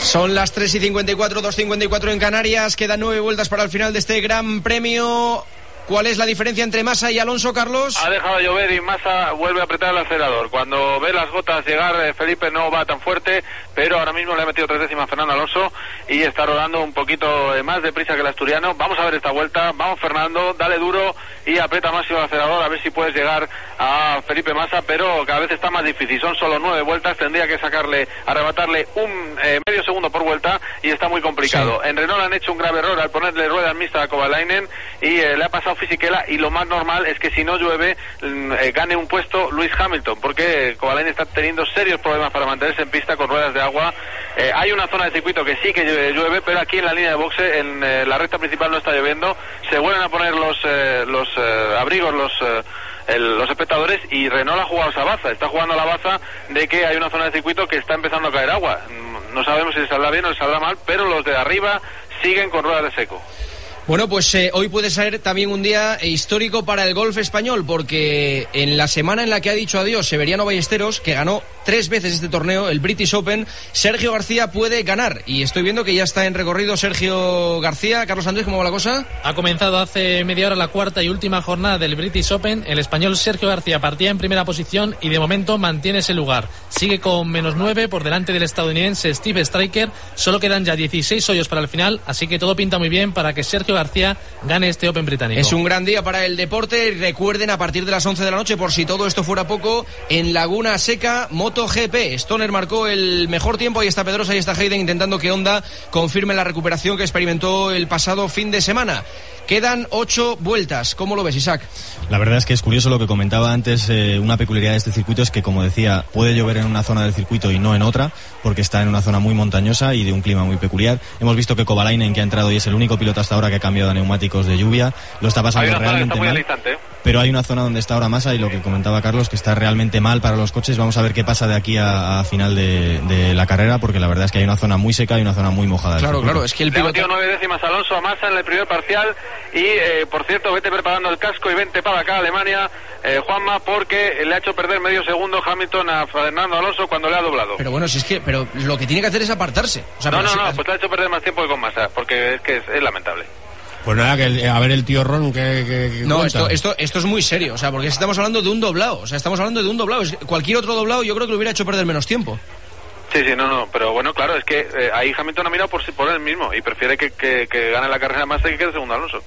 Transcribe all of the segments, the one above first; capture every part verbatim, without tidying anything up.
Son las tres y cincuenta y cuatro, dos cincuenta y cuatro en Canarias. Quedan nueve vueltas para el final de este Gran Premio. ¿Cuál es la diferencia entre Massa y Alonso, Carlos? Ha dejado de llover y Massa vuelve a apretar el acelerador. Cuando ve las gotas llegar, eh, Felipe no va tan fuerte, pero ahora mismo le ha metido tres décimas a Fernando Alonso y está rodando un poquito eh, más deprisa que el asturiano. Vamos a ver esta vuelta. Vamos, Fernando, dale duro y aprieta máximo el acelerador a ver si puedes llegar a Felipe Massa, pero cada vez está más difícil. Son solo nueve vueltas, tendría que sacarle, arrebatarle un eh, medio segundo por vuelta y está muy complicado. Sí. En Renault han hecho un grave error al ponerle ruedas mixtas a Kovalainen y eh, le ha pasado Fisichella, y lo más normal es que si no llueve eh, gane un puesto Lewis Hamilton, porque Kovalainen está teniendo serios problemas para mantenerse en pista con ruedas de agua. Eh, hay una zona de circuito que sí que llueve, pero aquí en la línea de boxe, en eh, la recta principal no está lloviendo. Se vuelven a poner los eh, los eh, abrigos los eh, el, los espectadores, y Renault ha jugado esa baza, está jugando la baza de que hay una zona de circuito que está empezando a caer agua. No sabemos si le saldrá bien o le saldrá mal, pero los de arriba siguen con ruedas de seco. Bueno, pues eh, hoy puede ser también un día histórico para el golf español, porque en la semana en la que ha dicho adiós Severiano Ballesteros, que ganó tres veces este torneo, el British Open, Sergio García puede ganar, y estoy viendo que ya está en recorrido Sergio García. Carlos Andrés, ¿cómo va la cosa? Ha comenzado hace media hora la cuarta y última jornada del British Open. El español Sergio García partía en primera posición y de momento mantiene ese lugar. Sigue con menos nueve por delante del estadounidense Steve Striker. Solo quedan ya dieciséis hoyos para el final, así que todo pinta muy bien para que Sergio García gane este Open británico. Es un gran día para el deporte. Recuerden, a partir de las once de la noche, por si todo esto fuera poco, en Laguna Seca, MotoGP. Stoner marcó el mejor tiempo. Ahí está Pedrosa, ahí está Hayden, intentando que Honda confirme la recuperación que experimentó el pasado fin de semana. Quedan ocho vueltas. ¿Cómo lo ves, Isaac? La verdad es que es curioso lo que comentaba antes. Eh, una peculiaridad de este circuito es que, como decía, puede llover en una zona del circuito y no en otra, porque está en una zona muy montañosa y de un clima muy peculiar. Hemos visto que Kovalainen, que ha entrado y es el único piloto hasta ahora que ha cambiado a neumáticos de lluvia, lo está pasando realmente mal. Alistante. Pero hay una zona donde está ahora Massa, y lo que comentaba Carlos, que está realmente mal para los coches. Vamos a ver qué pasa de aquí a, a final de, de la carrera, porque la verdad es que hay una zona muy seca y una zona muy mojada. Claro, claro, es que el piloto... Le ha metido nueve décimas Alonso a Massa en el primer parcial. Y eh, por cierto, vete preparando el casco y vente para acá, Alemania, eh, Juanma, porque le ha hecho perder medio segundo Hamilton a Fernando Alonso cuando le ha doblado. Pero bueno, si es que pero lo que tiene que hacer es apartarse. O sea, no, no, si... no, pues le ha hecho perder más tiempo que con Massa, porque es que es, es lamentable. Pues nada, que a ver el tío Ron que, que, que no, esto, esto, esto es muy serio, o sea, porque estamos hablando de un doblado, o sea, estamos hablando de un doblado. Cualquier otro doblado yo creo que le hubiera hecho perder menos tiempo. Sí, sí, no, no, pero bueno, claro, es que eh, ahí Hamilton ha mirado por, por él mismo y prefiere que, que, que gane la carrera Massa y que quede segundo Alonso.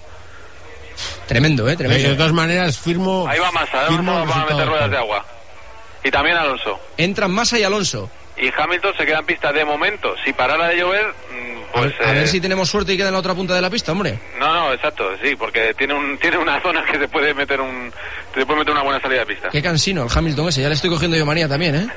Tremendo, eh, tremendo. De todas maneras, firmo... Ahí va Massa, firmo va a meter ruedas de agua. Y también Alonso. Entran Massa y Alonso. Y Hamilton se queda en pista de momento. Si parara de llover, pues... A ver, eh... a ver si tenemos suerte y queda en la otra punta de la pista, hombre. No, no, exacto, sí, porque tiene un tiene una zona que se puede meter un se puede meter una buena salida de pista. Qué cansino el Hamilton ese, ya le estoy cogiendo yo manía también, ¿eh?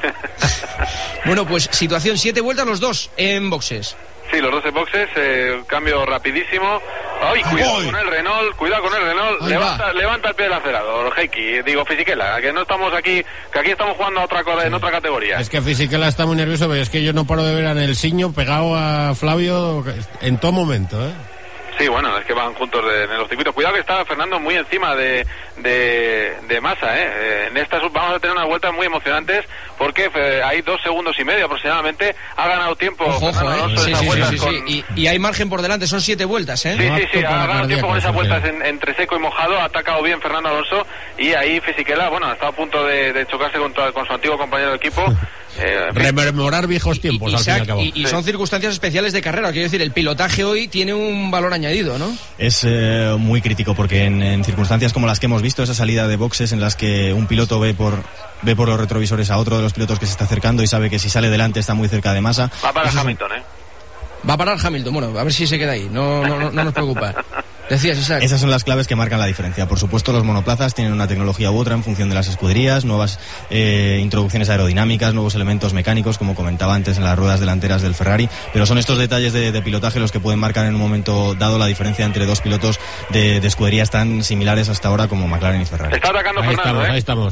Bueno, pues situación, siete vueltas los dos en boxes. Sí, los dos en boxes, eh, cambio rapidísimo. ¡Ay, cuidado con el Renault! ¡Cuidado con el Renault! Levanta, levanta el pie del acelerador, Heikki. Digo, Fisichella, que no estamos aquí, que aquí estamos jugando a otra cosa, sí. En otra categoría. Es que Fisichella está muy nervioso, pero es que yo no paro de ver a Nelsinho pegado a Flavio en todo momento, ¿eh? Sí, bueno, es que van juntos de, en los circuitos. Cuidado que está Fernando muy encima de de, de Massa, ¿eh? ¿eh? En estas vamos a tener unas vueltas muy emocionantes porque eh, hay dos segundos y medio aproximadamente. Ha ganado tiempo. Ojo, ojo, ¿eh? Sí, sí, sí, sí, con... sí. Y, y hay margen por delante, son siete vueltas, ¿eh? Sí, sí, sí, ha ganado tiempo con esas vueltas en, entre seco y mojado. Ha atacado bien Fernando Alonso y ahí Fisichella, bueno, ha estado a punto de, de chocarse con, toda, con su antiguo compañero de equipo. Eh, Rememorar viejos tiempos, y, al Isaac, fin y al cabo. Y, y sí. Son circunstancias especiales de carrera, quiero decir, el pilotaje hoy tiene un valor añadido, ¿no? Es eh, muy crítico porque en, en circunstancias como las que hemos visto, esa salida de boxes en las que un piloto ve por ve por los retrovisores a otro de los pilotos que se está acercando y sabe que si sale delante está muy cerca de Massa. Va para Hamilton, ¿eh? Va a parar Hamilton, bueno, a ver si se queda ahí, no, no, no, no nos preocupa. Decías, Isaac. Esas son las claves que marcan la diferencia. Por supuesto, los monoplazas tienen una tecnología u otra en función de las escuderías, nuevas eh, introducciones aerodinámicas, nuevos elementos mecánicos, como comentaba antes en las ruedas delanteras del Ferrari, pero son estos detalles de, de pilotaje los que pueden marcar en un momento dado la diferencia entre dos pilotos de, de escuderías tan similares hasta ahora como McLaren y Ferrari. Está atacando ahí Fernando, estamos, ¿eh? Ahí estamos.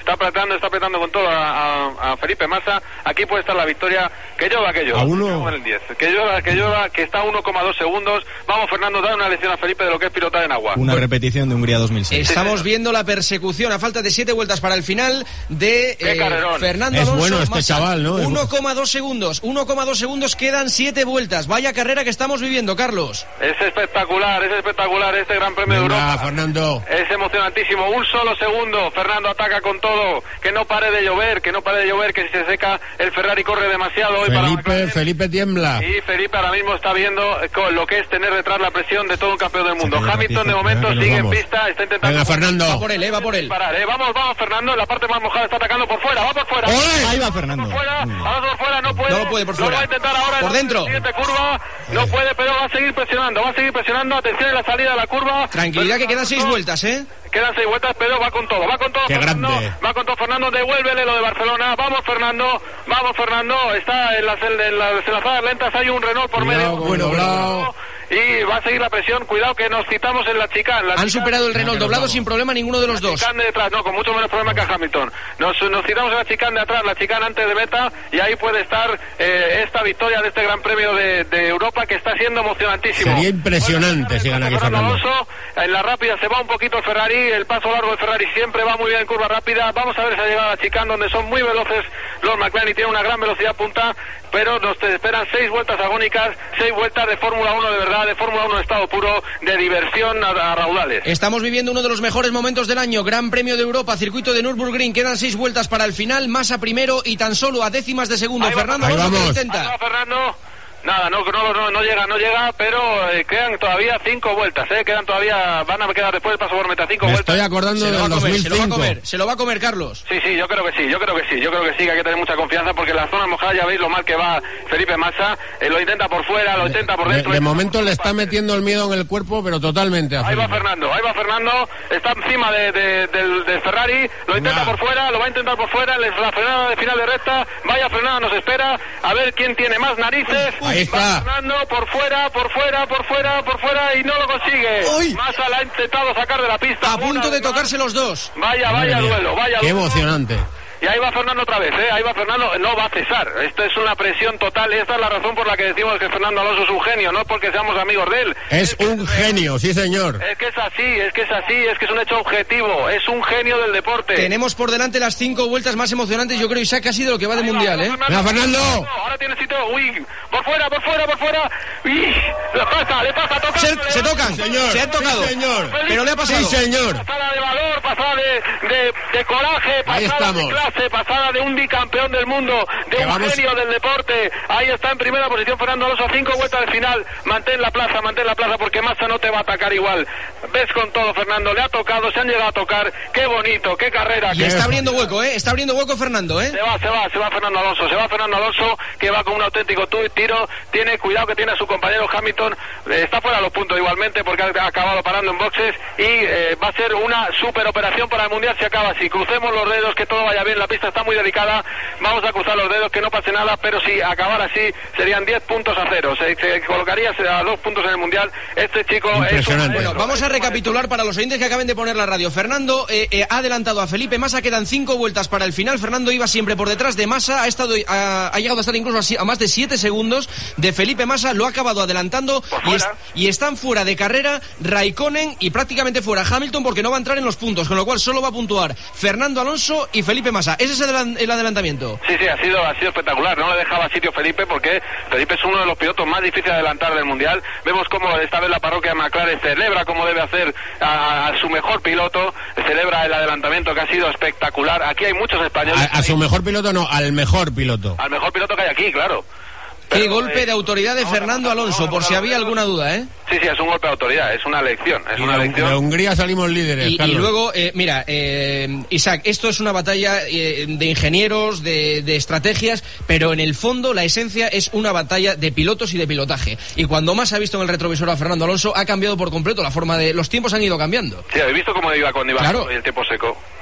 está apretando, está apretando con todo a, a, a Felipe Massa. Aquí puede estar la victoria, que llueva, que llueva. A uno. En el diez. Que llueva, que llueva, que está a uno coma dos segundos. Vamos, Fernando, dar una lección a Felipe de lo que es pilotar en agua. Una repetición de Hungría dos mil seis. Estamos viendo la persecución a falta de siete vueltas para el final de eh, Fernando es Alonso. Bueno este Massa. chaval, ¿no? uno coma dos segundos, uno coma dos segundos, quedan siete vueltas. Vaya carrera que estamos viviendo, Carlos. Es espectacular, es espectacular este Gran Premio Venga, de Europa. Fernando. Es emocionantísimo, un solo segundo. Fernando ataca con todo, que no pare de llover, que no pare de llover, que si se seca el Ferrari corre demasiado hoy Felipe, para Felipe tiembla. Y Felipe ahora mismo está viendo con lo que es tener detrás la presión de todo un campeón del mundo. Hamilton de momento sigue en pista, está intentando... Venga, Fernando. Va por él, eh, va por él. Parar, eh. Vamos, vamos, Fernando, en la parte más mojada está atacando por fuera, va por fuera. ¡Ole! Ahí va Fernando. Por fuera, ahora por fuera, no puede. No lo puede por Lo fuera. va a intentar ahora Por en la dentro. siguiente curva, no puede, pero va a seguir presionando, va a seguir presionando. Atención en la salida de la curva. Tranquilidad, que quedan seis vueltas, ¿eh? Quedan seis vueltas, pero va con todo, va con todo. Qué Fernando, grande. va con todo Fernando, devuélvele lo de Barcelona. Vamos, Fernando, vamos, Fernando. Está en las, en las enlazadas lentas, hay un Renault por Cuidado, medio. bueno, bueno, y va a seguir la presión. Cuidado que nos citamos en la chicane. La Han chicane- superado el Renault doblado sin problema ninguno de los dos. chicane de detrás, no, con mucho menos problema que a Hamilton. Nos, nos citamos en la chicane de atrás, la chicane antes de meta, y ahí puede estar eh, esta victoria de este Gran Premio de, de Europa, que está siendo emocionantísimo. Sería impresionante si gana aquí Fernando. Alonso, en la rápida se va un poquito el Ferrari, el paso largo del Ferrari siempre va muy bien en curva rápida. Vamos a ver esa llegada a la chicane, donde son muy veloces los McLaren y tienen una gran velocidad punta, pero nos esperan seis vueltas agónicas, seis vueltas de Fórmula uno de verdad, de Fórmula uno en estado puro, de diversión a, a raudales. Estamos viviendo uno de los mejores momentos del año, Gran Premio de Europa, circuito de Nürburgring, quedan seis vueltas para el final, Massa primero y tan solo a décimas de segundo. Ahí va, Fernando ahí Alonso que vamos. intenta. Ahí va Fernando. Nada, no, no, no, no llega, no llega, pero eh, quedan todavía cinco vueltas, eh, quedan todavía, van a quedar después del paso por meta cinco Me vueltas. estoy acordando Se lo, va del a comer, se lo va a dos mil cinco. comer, se lo va a comer, Carlos. Sí, sí, yo creo que sí, yo creo que sí, yo creo que sí, que hay que tener mucha confianza porque en la zona mojada ya veis lo mal que va Felipe Massa, eh, lo intenta por fuera, lo intenta por De, dentro. de momento le está metiendo el miedo en el cuerpo, pero totalmente. a Ahí va Felipe. Fernando, ahí va Fernando, está encima de, de- del, del Ferrari, lo intenta Nah. por fuera, lo va a intentar por fuera, les- la frenada de final de recta, vaya frenada nos espera, a ver quién tiene más narices. Ahí está. Va Fernando por fuera, por fuera, por fuera, por fuera y no lo consigue. ¡Uy! Massa la ha intentado sacar de la pista. A Una punto de vez más. tocarse los dos. Vaya, Madre vaya mía. duelo, vaya Qué duelo. emocionante. Y ahí va Fernando otra vez, ¿eh? Ahí va Fernando, no va a cesar. Esto es una presión total y esta es la razón por la que decimos que Fernando Alonso es un genio, no porque seamos amigos de él. Es un genio, sí señor. Es que es así, es que es así, es que es un hecho objetivo, es un genio del deporte. Tenemos por delante las cinco vueltas más emocionantes, yo creo, Isaac, casi de lo que va de Ahí va, mundial, ahí ¿eh? va Venga, Fernando. Ahora tiene sitio, uy, por fuera, por fuera, por fuera. Uy, le pasa, le pasa, toca. Se, se tocan, señor. se han tocado. Sí, señor. Pero le ha pasado. Sí, señor. Pasada de valor, pasada de, de, de coraje, Ahí pasada de estamos. clase, pasada de un bicampeón del mundo, de Que un vamos- genio del deporte. Ahí está en primera posición Fernando Alonso, cinco vueltas de final. Mantén la plaza, mantén la plaza porque Massa no te va a atacar igual. Ves con todo, Fernando, le ha tocado, se han llegado a tocar. Qué bonito, qué carrera. Y qué- está abriendo hueco, ¿eh? Está abriendo hueco Fernando, ¿eh? Se va, se va, se va Fernando Alonso, se va Fernando Alonso, que va con un auténtico tu- tiro, tiene cuidado que tiene a su compañero Hamilton, eh, está fuera de los puntos igualmente porque ha acabado parando en boxes y eh, va a ser una super operación para el Mundial si acaba así. Crucemos los dedos, que todo vaya bien, la pista está muy delicada, vamos a cruzar los dedos, que no pase nada, pero si acabara así serían diez puntos a cero, se, se colocaría a dos puntos en el Mundial. Este chico es un Impresionante. maestro, Bueno, vamos a es un recapitular para los oyentes que acaben de poner la radio. Fernando eh, eh, ha adelantado a Felipe Massa, quedan cinco vueltas para el final. Fernando iba siempre por detrás de Massa, ha estado ha, ha llegado a estar incluso a, a más de siete segundos de Felipe Massa, lo ha acabado adelantando y, es- y están fuera de carrera Raikkonen y prácticamente fuera Hamilton porque no va a entrar en los puntos, con lo cual solo va a puntuar Fernando Alonso y Felipe Massa. Ese es el, adelan- el adelantamiento. Sí, sí, ha sido, ha sido espectacular. No le dejaba sitio Felipe porque Felipe es uno de los pilotos más difíciles de adelantar del Mundial. Vemos cómo esta vez la parroquia de McLaren celebra como debe hacer a, a su mejor piloto, celebra el adelantamiento que ha sido espectacular. Aquí hay muchos españoles. A, a su mejor piloto no, al mejor piloto. Al mejor piloto que hay aquí, claro. Qué Pero, golpe eh, de autoridad de vamos a Fernando pasar, Alonso, vamos a por si pasar. había alguna duda, ¿eh? Sí, sí, es un golpe de autoridad, es una lección, es Y una de, lección. de Hungría salimos líderes, Y, y Carlos. luego, eh, mira, eh, Isaac, esto es una batalla eh, de ingenieros, de, de estrategias, pero en el fondo la esencia es una batalla de pilotos y de pilotaje. Y cuando más ha visto en el retrovisor a Fernando Alonso, ha cambiado por completo la forma de... Los tiempos han ido cambiando. Sí, ¿habéis visto cómo iba cuando iba Claro. y el tiempo seco? Pues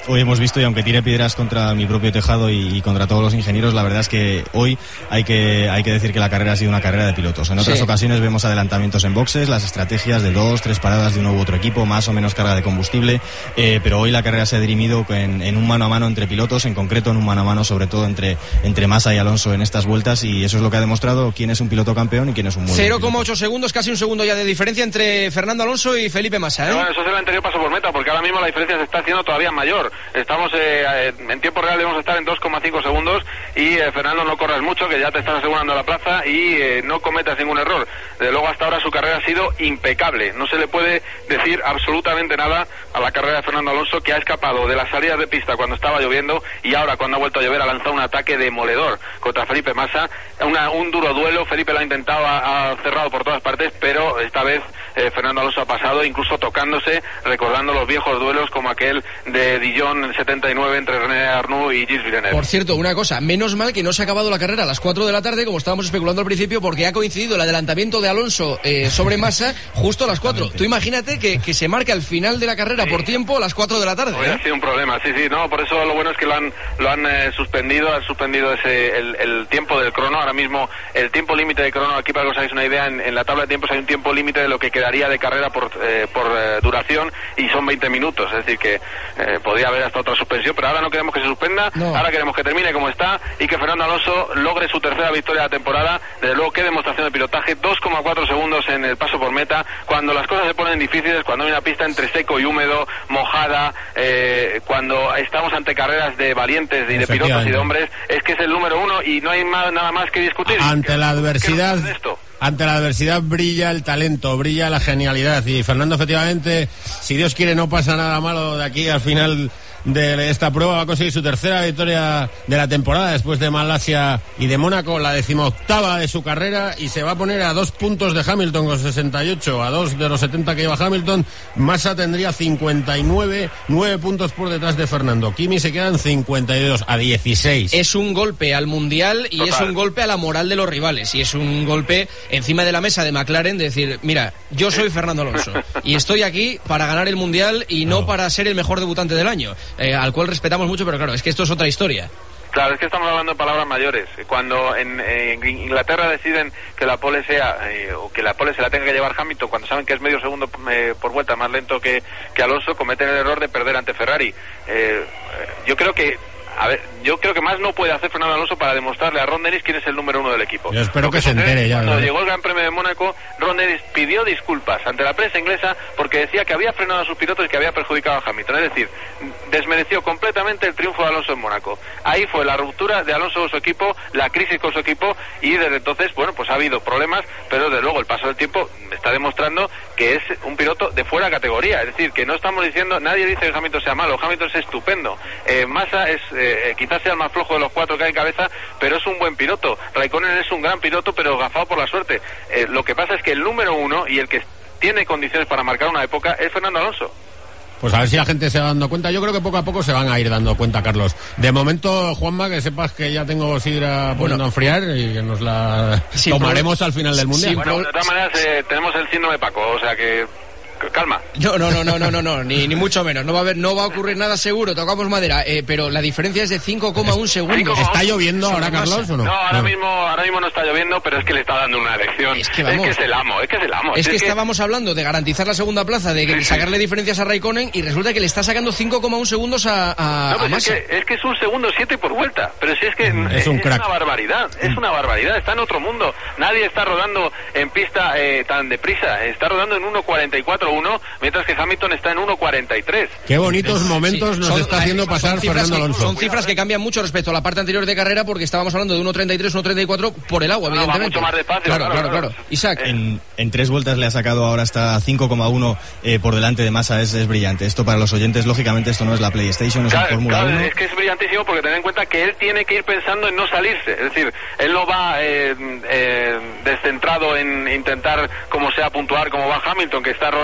hoy hemos visto, y aunque tire piedras contra mi propio tejado y, y contra todos los ingenieros, la verdad es que hoy hay que hay que decir que la carrera ha sido una carrera de pilotos. En otras sí. ocasiones vemos adelantamientos en boxes, las estrategias de dos, tres paradas de uno u otro equipo, más o menos carga de combustible, eh, pero hoy la carrera se ha dirimido en, en un mano a mano entre pilotos, en concreto en un mano a mano sobre todo entre, entre Massa y Alonso en estas vueltas, y eso es lo que ha demostrado quién es un piloto campeón y quién es un muy cero coma ocho segundos, casi un segundo ya de diferencia entre Fernando Alonso y Felipe Massa, ¿eh? Bueno, eso es el anterior paso por meta, porque ahora mismo la diferencia se está haciendo todavía mayor. Estamos eh, en tiempo real, debemos estar en dos coma cinco segundos y eh, Fernando, no corras mucho, que ya te estás asegurando la plaza y eh, no cometas ningún error. Desde luego hasta ahora su carrera ha sido impecable, no se le puede decir absolutamente nada a la carrera de Fernando Alonso, que ha escapado de las salidas de pista cuando estaba lloviendo y ahora cuando ha vuelto a llover ha lanzado un ataque demoledor contra Felipe Massa, una, un duro duelo. Felipe lo ha intentado, ha, ha cerrado por todas partes, pero esta vez eh, Fernando Alonso ha pasado, incluso tocándose, recordando los viejos duelos como aquel de Dijon en setenta y nueve entre René Arnoux y Gilles Villeneuve. Por cierto, una cosa, menos mal que no se ha acabado la carrera a las cuatro de la tarde, como estábamos especulando al principio, porque ha coincidido el adelantamiento de Alonso eh, sobre Massa justo a las cuatro. Tú imagínate que, que se marque al final de la carrera sí. por tiempo a las cuatro de la tarde. Hubiera ¿eh? sido un problema, sí, sí, no, por eso lo bueno es que lo han, lo han eh, suspendido, han suspendido ese, el, el tiempo del crono. Ahora mismo el tiempo límite de crono, aquí para que os hagáis una idea, en, en la tabla de tiempos hay un tiempo límite de lo que quedaría de carrera por, eh, por eh, duración, y son veinte minutos, es decir que eh, podría haber hasta otra suspensión, pero ahora no queremos que se suspenda, no. Ahora queremos que termine como está y que Fernando Alonso logre su tercera victoria de la temporada. Desde luego, qué demostración de pilotaje, dos coma cuatro segundos en el paso por meta, cuando las cosas se ponen difíciles, cuando hay una pista entre seco y húmedo, mojada, eh, cuando estamos ante carreras de valientes y de pilotos y de hombres, es que es el número uno y no hay más, nada más que discutir. Ante la adversidad, ante la adversidad brilla el talento, brilla la genialidad, y Fernando, efectivamente, si Dios quiere no pasa nada malo de aquí al final de esta prueba, va a conseguir su tercera victoria de la temporada después de Malasia y de Mónaco, la decimoctava de su carrera, y se va a poner a dos puntos de Hamilton con sesenta y ocho, a dos de los setenta que lleva Hamilton. Massa tendría cincuenta y nueve, nueve puntos por detrás de Fernando. Kimi se quedan cincuenta y dos, a dieciséis. Es un golpe al Mundial y Total. Es un golpe a la moral de los rivales, y es un golpe encima de la mesa de McLaren de decir, mira, yo soy Fernando Alonso y estoy aquí para ganar el Mundial y no, no para ser el mejor debutante del año. Eh, al cual respetamos mucho, pero claro, es que esto es otra historia. Claro, es que estamos hablando de palabras mayores. Cuando en, en Inglaterra deciden que la pole sea, eh, o que la pole se la tenga que llevar Hamilton, cuando saben que es medio segundo eh, por vuelta más lento que, que Alonso, cometen el error de perder ante Ferrari. Eh, yo creo que A ver, yo creo que más no puede hacer Fernando Alonso para demostrarle a Ron Dennis quién es el número uno del equipo. Yo espero que, que se entere ya. Cuando ¿verdad? llegó el Gran Premio de Mónaco, Ron Dennis pidió disculpas ante la prensa inglesa porque decía que había frenado a sus pilotos y que había perjudicado a Hamilton. Es decir, desmereció completamente el triunfo de Alonso en Mónaco. Ahí fue la ruptura de Alonso con su equipo, la crisis con su equipo, y desde entonces, bueno, pues ha habido problemas, pero desde luego el paso del tiempo está demostrando que es un piloto de fuera de categoría. Es decir, que no estamos diciendo, nadie dice que Hamilton sea malo, Hamilton es estupendo. Eh, Massa es... Eh, quizás sea el más flojo de los cuatro que hay en cabeza, pero es un buen piloto. Raikkonen es un gran piloto, pero gafado por la suerte. Eh, lo que pasa es que el número uno y el que tiene condiciones para marcar una época es Fernando Alonso. Pues a ver si la gente se va dando cuenta. Yo creo que poco a poco se van a ir dando cuenta, Carlos. De momento, Juanma, que sepas que ya tengo sidra poniendo bueno, a enfriar y que nos la tomaremos al final del Mundial. Bueno, de todas maneras, eh, tenemos el síndrome de Paco, o sea que... Calma. No, no, no, no, no, no, no, ni, ni mucho menos. No va a haber, no va a ocurrir nada seguro. Tocamos madera, eh, pero la diferencia es de cinco coma uno segundos. ¿Está lloviendo ahora, Carlos, o no? No, ahora no. mismo, ahora mismo no está lloviendo, pero es que le está dando una elección. Es que, vamos, es, que es el amo, es que es el amo. Es, es que, que, que estábamos hablando de garantizar la segunda plaza, de que sí, sacarle sí. diferencias a Raikkonen, y resulta que le está sacando cinco coma uno segundos a, a, no, pues a Massa. Es que, es que es un segundo siete por vuelta, pero si es que mm, es, es, un es crack. una barbaridad, es una barbaridad, está en otro mundo. Nadie está rodando en pista eh, tan deprisa, está rodando en uno cuarenta y cuatro uno, mientras que Hamilton está en uno cuarenta y tres. Qué bonitos momentos sí, nos son, está haciendo pasar Fernando Alonso. Son cifras que cambian mucho respecto a la parte anterior de carrera, porque estábamos hablando de uno treinta y tres, uno treinta y cuatro por el agua, no, evidentemente. Va mucho más despacio, claro, claro, claro, claro. claro. Isaac. En, en tres vueltas le ha sacado ahora hasta cinco coma uno eh, por delante de Massa, es, es brillante. Esto para los oyentes, lógicamente, esto no es la PlayStation, es claro, la Fórmula claro, uno. Es que es brillantísimo porque ten en cuenta que él tiene que ir pensando en no salirse. Es decir, él no va eh, eh, descentrado en intentar, como sea, puntuar como va Hamilton, que está rodando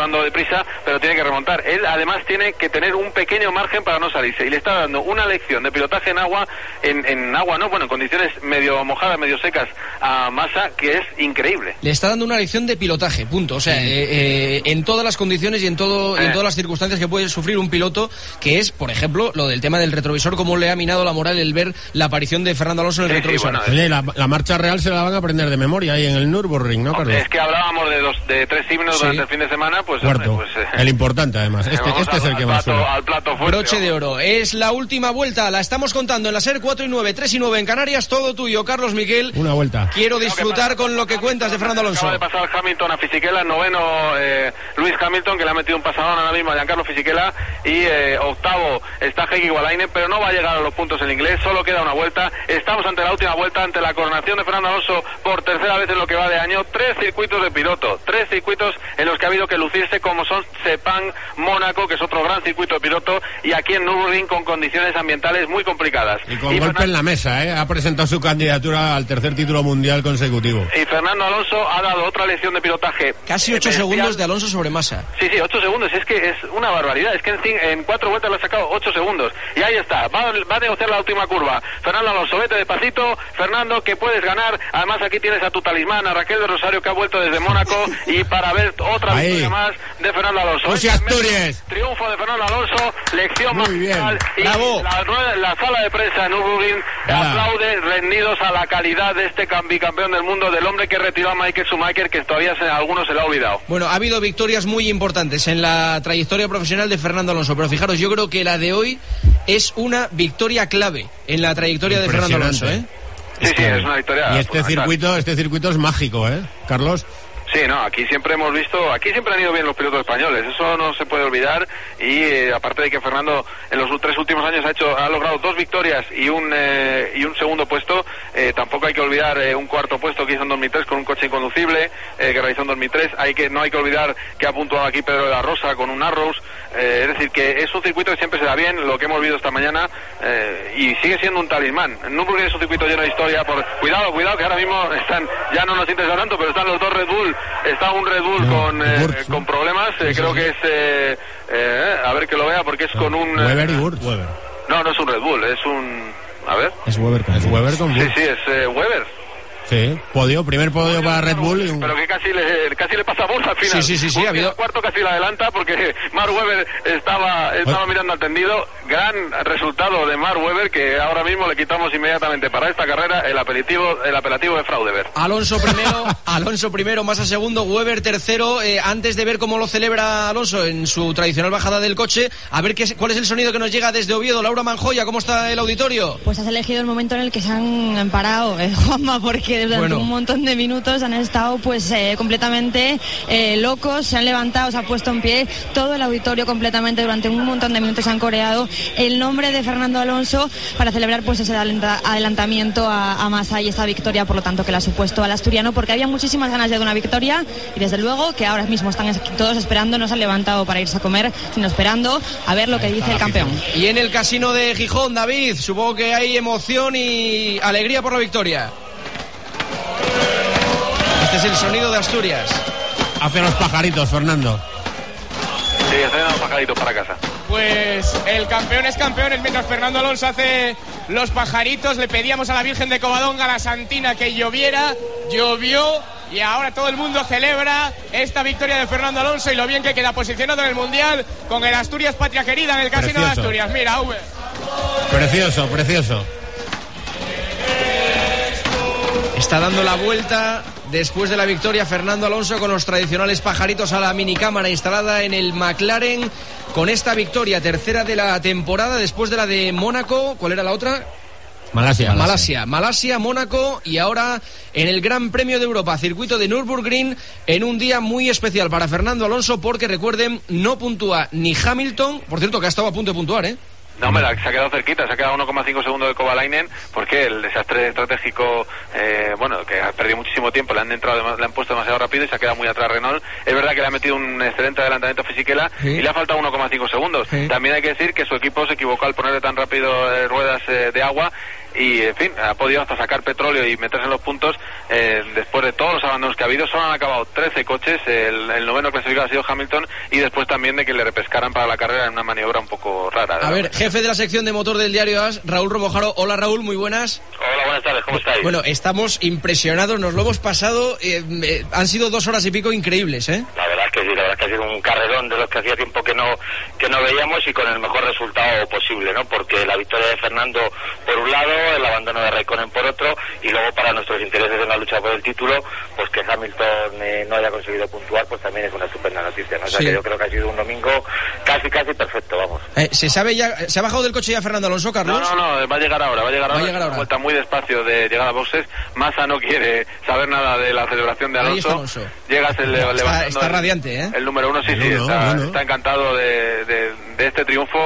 andando deprisa, pero tiene que remontar. Él además tiene que tener un pequeño margen para no salirse, y le está dando una lección de pilotaje en agua, en, en agua no, bueno, en condiciones medio mojadas, medio secas a Massa, que es increíble. Le está dando una lección de pilotaje, punto. O sea, eh, eh, en todas las condiciones y en todo eh. en todas las circunstancias que puede sufrir un piloto, que es, por ejemplo, lo del tema del retrovisor, cómo le ha minado la moral el ver la aparición de Fernando Alonso en el sí, retrovisor. Sí, bueno, la, la marcha real se la van a aprender de memoria ahí en el Nürburgring, ¿no, Carlos? Es que hablábamos de dos, de tres himnos sí. durante el fin de semana, pues... Cuarto, pues eh, el importante además. Este, este es el que más suena. Al plato fuerte, broche vamos. de oro. Es la última vuelta, la estamos contando en la SER cuatro y nueve, tres y nueve en Canarias, todo tuyo, Carlos Miquel. Una vuelta. Quiero disfrutar con lo que cuentas de Fernando Alonso. Acaba de pasar Hamilton a Fisichella, noveno eh, Luis Hamilton, que le ha metido un pasadón ahora mismo a Giancarlo Fisichella, y eh, octavo está Heikki Kovalainen, pero no va a llegar a los puntos el inglés, solo queda una vuelta. Estamos ante la última vuelta, ante la coronación de Fernando Alonso por tercera vez en lo que va de año. Tres circuitos de piloto, tres circuitos en los que ha habido que lucirse, como son Sepang, Mónaco, que es otro gran circuito de piloto, y aquí en Nürburgring con condiciones ambientales muy complicadas. Y con y golpe Fernando... en la mesa, ¿eh? Ha presentado su candidatura al tercer título mundial consecutivo. Y Fernando Alonso ha dado otra lección de pilotaje. Casi ocho segundos de Alonso sobre Massa. Sí, sí, ocho segundos, es que es una barbaridad, es que en, en cuatro vueltas le ha sacado ocho segundos. Y ahí está, va, va a negociar la última curva. Fernando Alonso, vete despacito, Fernando, que puedes ganar. Además aquí tienes a tu talismán, a Raquel de Rosario, que ha vuelto desde Mónaco, y para ver otra ahí. victoria más de Fernando Alonso. José Asturias. Triunfo de Fernando Alonso, lección muy magistral. Y bravo. La, la sala de prensa en Nürburgring aplaude, rendidos a la calidad de este bicampeón del mundo, del hombre que retiró a Michael Schumacher, que todavía se, a algunos se le ha olvidado. Bueno, ha habido victorias muy importantes en la trayectoria profesional de Fernando Alonso, pero fijaros, yo creo que la de hoy es una victoria clave en la trayectoria de Fernando Alonso, ¿eh? Sí, sí, es una victoria. Y este circuito, este circuito es mágico, ¿eh, Carlos? Sí, no, aquí siempre hemos visto, aquí siempre han ido bien los pilotos españoles, eso no se puede olvidar, y eh, aparte de que Fernando en los tres últimos años ha hecho, ha logrado dos victorias y un eh, y un segundo puesto, eh, tampoco hay que olvidar eh, un cuarto puesto que hizo en dos mil tres con un coche inconducible, eh, que realizó en dos mil tres, hay que no hay que olvidar que ha puntuado aquí Pedro de la Rosa con un Arrows, eh, es decir, que es un circuito que siempre se da bien, lo que hemos visto esta mañana, eh, y sigue siendo un talismán. Nürburgring es un circuito lleno de historia, por cuidado, cuidado, que ahora mismo están, ya no nos interesa tanto, pero están los dos Red Bull. Está un Red Bull no, con, eh, Wurz, con problemas, eh, sí, creo sí. que es, eh, eh, a ver que lo vea, porque es con un... Weber y Wurz. Weber. No, no es un Red Bull, es un... A ver. Es Weber con, es Weber con Wurz. Sí, sí, es eh, Weber. Sí, podio, primer podio, podio para Red Bull. Y un... Pero que casi le, casi le pasa a Wurz al final. Sí, sí, sí, sí, ha habido... El cuarto casi le adelanta porque Mark Webber estaba, estaba mirando al tendido. Gran resultado de Mark Webber, que ahora mismo le quitamos inmediatamente para esta carrera el apelativo, el apelativo de Fraudeberg. Alonso primero, Alonso primero, Massa segundo, Webber tercero. Eh, antes de ver cómo lo celebra Alonso en su tradicional bajada del coche, a ver qué, cuál es el sonido que nos llega desde Oviedo. Laura Manjoya, ¿cómo está el auditorio? Pues has elegido el momento en el que se han parado, eh, Juanma, porque durante bueno. un montón de minutos han estado pues eh, completamente eh, locos, se han levantado, se han puesto en pie, todo el auditorio completamente durante un montón de minutos han coreado el nombre de Fernando Alonso para celebrar pues ese adelantamiento a, a Massa y esta victoria, por lo tanto, que le ha supuesto al asturiano, porque había muchísimas ganas ya de una victoria y desde luego que ahora mismo están todos esperando, no se han levantado para irse a comer, sino esperando a ver lo que dice el campeón. Y en el casino de Gijón, David, supongo que hay emoción y alegría por la victoria. Este es el sonido de Asturias. Hace los pajaritos, Fernando. Sí, hace los pajaritos para casa. Pues el campeón es campeón, mientras Fernando Alonso hace los pajaritos. Le pedíamos a la Virgen de Covadonga, a la Santina, que lloviera, llovió, y ahora todo el mundo celebra esta victoria de Fernando Alonso y lo bien que queda posicionado en el Mundial con el Asturias Patria Querida en el Casino precioso. de Asturias. Mira, V. Precioso, precioso. Está dando la vuelta después de la victoria Fernando Alonso con los tradicionales pajaritos a la minicámara instalada en el McLaren, con esta victoria tercera de la temporada después de la de Mónaco. ¿Cuál era la otra? Malasia. Malasia, Malasia, Mónaco, y ahora en el Gran Premio de Europa, circuito de Nürburgring, en un día muy especial para Fernando Alonso, porque recuerden, no puntúa ni Hamilton, por cierto que ha estado a punto de puntuar, ¿eh? No, me la, se ha quedado cerquita, se ha quedado uno coma cinco segundos de Kovalainen, porque el desastre estratégico, eh, bueno, que ha perdido muchísimo tiempo, le han entrado, le han puesto demasiado rápido y se ha quedado muy atrás Renault. Es verdad que le ha metido un excelente adelantamiento a Fisichella, ¿sí?, y le ha faltado uno coma cinco segundos. ¿Sí? También hay que decir que su equipo se equivocó al ponerle tan rápido eh, ruedas eh, de agua. y en fin, ha podido hasta sacar petróleo y meterse en los puntos eh, después de todos los abandonos que ha habido. Solo han acabado trece coches, el, el noveno clasificado ha sido Hamilton, y después también de que le repescaran para la carrera en una maniobra un poco rara. A ver, jefe de la sección de motor del diario AS, Raúl Romojaro. Hola Raúl, muy buenas. Hola, buenas tardes, ¿cómo estáis? Bueno, estamos impresionados, nos lo hemos pasado, eh, eh, han sido dos horas y pico increíbles, ¿eh? La verdad es que sí, la verdad es que ha sido un carrerón de los que hacía tiempo que no que no veíamos, y con el mejor resultado posible, ¿no? Porque la victoria de Fernando por un lado, el abandono de Raikkonen por otro, y luego para nuestros intereses en la lucha por el título, pues que Hamilton eh, no haya conseguido puntuar, pues también es una estupenda noticia, ¿no? O sea, sí, que yo creo que ha sido un domingo casi casi perfecto, vamos. Eh, ¿Se sabe ya, se ha bajado del coche ya Fernando Alonso, Carlos? No, no, no, va a llegar ahora, va a llegar va ahora, a llegar ahora. Vuelta muy despacio de llegar a boxes. Massa no quiere saber nada de la celebración de Alonso. Alonso. Llegas el, está, levantando está radiante, ¿eh? El número uno, sí, el sí, uno, está, bueno. está encantado de, de, de este triunfo.